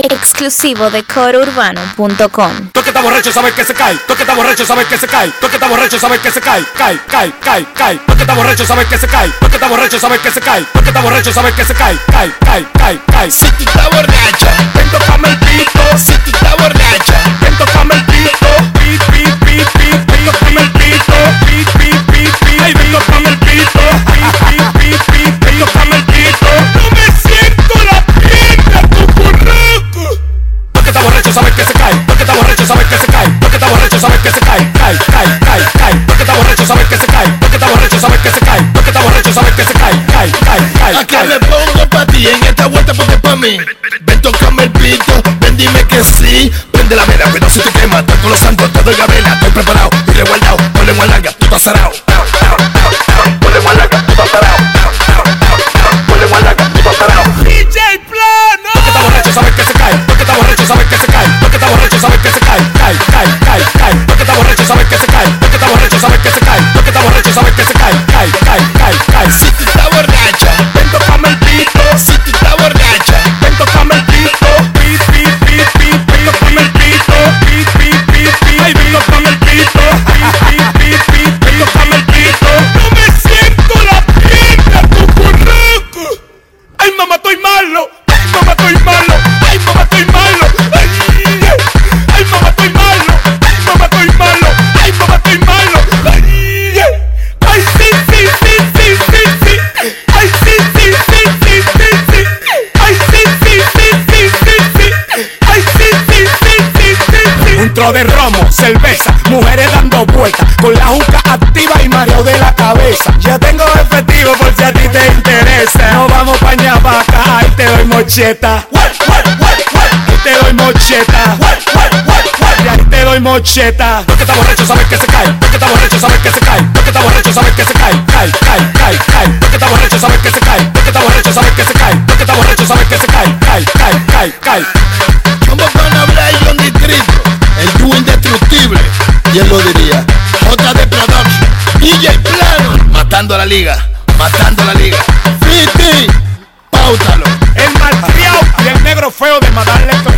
Exclusivo de corourbano.com. Tú que estás borracho sabes que se cae. Tú que estás borracho sabes que se cae. Tú que estás borracho sabes que se cae. Cae. Tú que estás borracho sabes que se cae. Tú que estás borracho sabes que se cae. Tú que estás borracho sabes que se cae. Cae. Si tú estás borracha, ven tocame el pito. Si tú estás borracha, ven tocame el pito. Ven tocame el pito. Ay, ven tocame el pito. Ven tocame el pito. No me siento la pierna, cucurruco. Tú que estás borracho sabes que se cae. Tú que estás borracho sabes que se cae. Tú que estás borracho sabes que se cae. Cae. Tú que estás borracho sabes que se cae. Tú que estás borracho sabes que se cae. Tú que estás borracho sabes que se cae. Cae. ¿A qué le pongo pa' ti en esta vuelta porque pa' mí? Ven tocame el pito, ven dime que sí. Prende la vela, cuidado si te quema. Todos los santos, todo el gabela. Estoy preparado y resguardado. Ponle gualanga, tú estás zarao. Ponle gualanga, tú estás zarao. Ponle gualanga, tú estás zarao. DJ Plano. Tú que estás borracho sabes que se cae. Tú que estás borracho sabes que se cae. Tú que estás borracho sabes que se cae. Cae. Tú que estás borracho sabes que se cae. Tú que estás borracho sabes que se cae. Tú que estás borracho sabes que se cae. Cae. Si tú estás borracha, ven tocame el pito. Si tú estás borracha, ven tocame el pito. Ven tocame el pito. Ay, ven tocame el pito. Ven tocame el pito. No me siento la pierna, cucurruco. Ay, mamá, estoy malo. Ay, mamá, estoy malo. Ay, mamá, estoy malo. Ay, mamá, estoy malo. Ay, mamá, estoy malo. Ay, mamá, estoy malo. Ay, sí. Ay, sí. Un tro de romo, cerveza, mujeres dando vueltas, con la juca activa y mareo de la cabeza. Ya tengo efectivo por si a ti te interesa. No vamos pa' Ñapaca, ahí te doy mocheta. Ahí te doy mocheta. Y ahí te doy mocheta. Tú que estás borracho sabes que se cae. Tú que estás borracho sabes que se cae. Tú que estás borracho sabes que se cae. Cae. Tú que estás borracho sabes que se cae. Tú que estás borracho sabes que se cae. Tú que estás borracho sabes que se cae. Cae. Somos para hablar y un distrito. El dúo indestructible. Y él lo diría. JD Production. DJ Plano. Matando a la liga. Fiti. Páutalo. El malcriado y el negro feo de Madame Lector